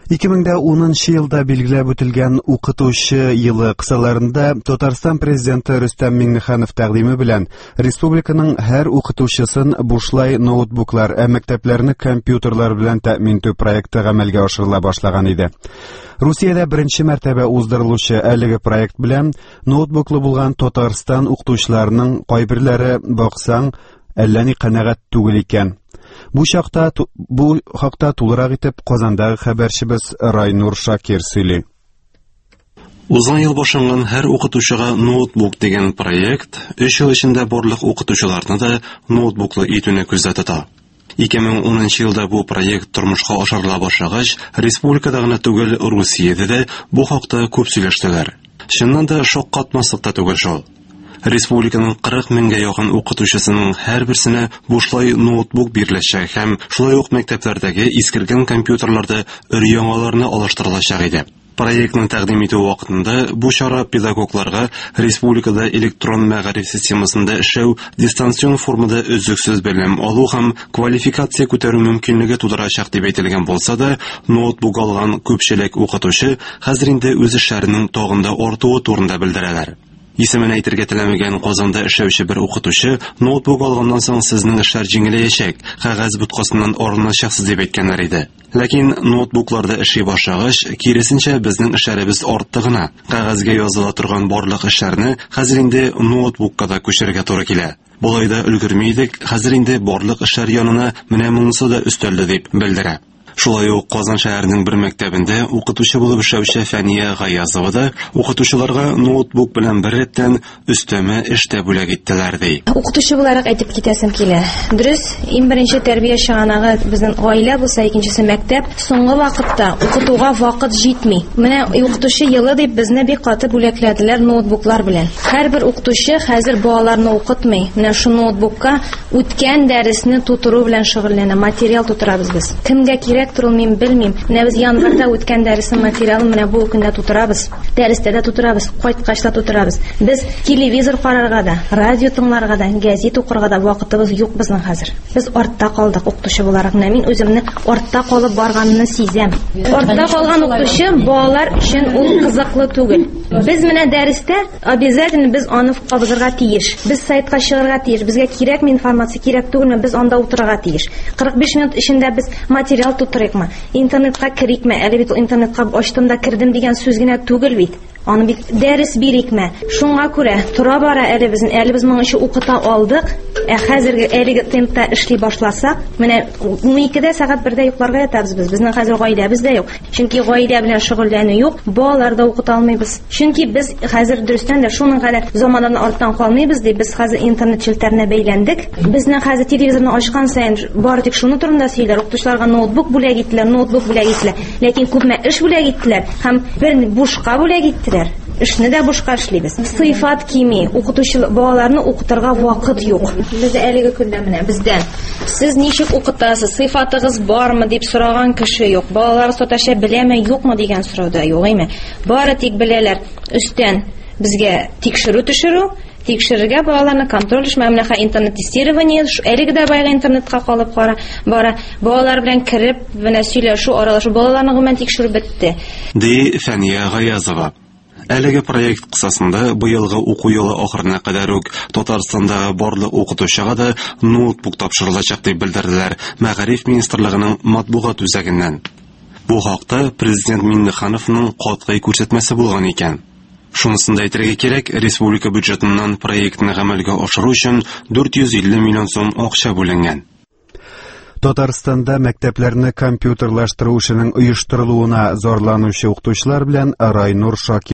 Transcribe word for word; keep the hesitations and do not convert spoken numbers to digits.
ике мең унынчы елда билгеләп үтелгән укытучы елы кысаларында Татарстан президенты Рөстәм Миңнеханов тәкъдиме белән республиканың һәр укытучысын бушлай ноутбуклар, ә мәктәпләрне компьютерлар белән тәэмин итү проекты гамәлгә ашырыла башлаган иде. Русиядә беренче мәртәбә уздырылучы әлеге проект белән ноутбуклы булган Татарстан укытучыларының кайберләре баксаң әллә ни канәгать түгел икән. Бу чакта бу хакта тулырак итеп Казандагы хәбәрчебез Райнур Шакир сөйли. Узган ел башланган һәр укытучыга ноутбук дигән проект өч ел эчендә барлык укытучыларны да ноутбуклы итүне күздә тота. ике мең унынчы елда бу проект тормышка ашырыла башлагач, республикада гына түгел, Русиядә дә бу хакта күп сөйләштеләр. Чыннан да шаккатмаслык та түгел шул. Республиканың кырык меңгә якын укытучысының һәрберсенә бушлай ноутбук биреләчәк һәм шулай ук мәктәпләрдәге искергән компьютерларда өр-яңаларны алыштырылачак иде. Проектның тәкъдим итү вакытында бу чара педагогларга республикада электрон мәгариф системасында эшләү, дистанцион формада өзлексез белем алу һәм квалификация күтәрү мөмкинлеге тудырачак дип әйтелгән булса да, ноутбук алган күпчелек укытучы хәзер инде үз эшләренең тагында артуы турында белдерәләр. Исемен әйтергә теләмәгән Казанда эшләүче бер укытучы ноутбук алганнан соң сезнең эшләр җиңеләячәк, кәгазь боткасыннан арыначаксыз дип әйткәннәр иде. Ләкин ноутбукларда эшли башлагач, киресенчә безнең эшләребез артты гына. Кәгазьгә языла торган барлык эшләрне хәзер инде ноутбукка да күчерергә туры килә. Болай да өлгерми идек, хәзер инде барлык эшләр янына менә монысы да өстәлде дип белдерә. Шулай ук Казан шәһәренең бер мәктәбендә укытучы булып эшләүче Фәния Гаязова да укытучыларга ноутбук белән бер рәттән өстәмә эштә бүләк иттеләр ди. Укытучы буларак әйтеп китәсем килә. Дөрес, иң беренче тәрбия чыганагы безнең гаилә булса, икенчесе мәктәп. Соңгы вакытта укытуга вакыт җитми. Менә укытучы елы дип безне бик каты бүләкләделәр ноутбуклар белән. Һәрбер укытучы хәзер балаларны укытмый. Менә шу ноутбукка үткән дәресне тутыру белән шөгыльләнә, материал тутырабыз без. Кемгә кирәк Мин белмим. Менә без январьда үткән дәресен материалын менә бу көндә тутырабыз. Дәрестә дә тутырабыз, кайткач та тутырабыз. Без телевизор карарга да, радио тыңларга да, гәзит укырга да вакытыбыз юк безнең хәзер. Без артта калдык укытучы буларак. Мин үземне артта калып барганны сизәм. Артта калган укытучы балалар өчен ул кызыклы түгел. Без менә дәрестә обязательно без аны кабызырга тиеш. Без сайтка чыгарга тиеш. Безгә кирәкме информация, кирәк түгелме, без анда утырырга тиеш. кырык биш минут эчендә без материал тутырыкмы, интернетка кирикме, әле бит интернетка ачтым да кирдем дигән сүз генә түгел бит. Аны бит дәрес бирикме. Шуңа күрә тора бара әле безнең, әле без моңа укыта алдык. Ә хәзерге әлеге темпта эшли башласак, менә уникедә сәгать бердә йокларга ятабыз без. Безнең хәзер гаиләбез дә юк. Чөнки гаилә белән шөгыльләнү юк, балалар да укыта алмыйбыз. Чөнки без хәзер дөрестән дә шуның гадәт замандан арттан калмыйбыз дип, без хәзер интернет челтәренә бәйләндек. Безнең хәзер телевизорны ачкан саен бары тик шуны турында сөйләр, укытучыларга ноутбук бүләк иттеләр, ноутбук бүләк иттеләр. Ләкин күпме эш бүләк иттеләр һәм бер бушка бүләк иттеләр. Эшне дә бушка эшлибез. Сыйфат кими, укытучы балаларны укытырга вакыт юк. Без әлеге көндә менә бездән сез ничек укытасыз, сыйфатыгыз бармы дип сораган кеше юк. Балалар саташа беләме, юкмы дигән сорауда юк име. Бары тик беләләр. Өстән безгә тикшерү төшерү, тикшерергә балаларны контроль эшләмәнә интернет тестирование, әлеге дә байга интернетка калып кара, бара балалар белән кирип, менә сөйләшү, аралашу, балаларны гомумән тикшерү бетте. Ди Фәния Гаязова. Әлеге проект кысасында быелгы уку елы ахырына кадәр үк Татарстандагы барлык укытучыга да ноутбук тапшырылачак дип белдерделәр Мәгариф министрлыгының матбугат үзәгеннән. Бу хакта президент Миңнехановның катгый күрсәтмәсе булган икән. Шунысын да әйтергә кирәк, республика бюджетыннан проектны гамәлгә ашыру өчен дүрт йөз илле миллион сум акча бүленгән. Татарстанда мәктәпләрне компьютерлаштыру эшенең оештырылуына зарланучы укытучылар белән Райнур Шакир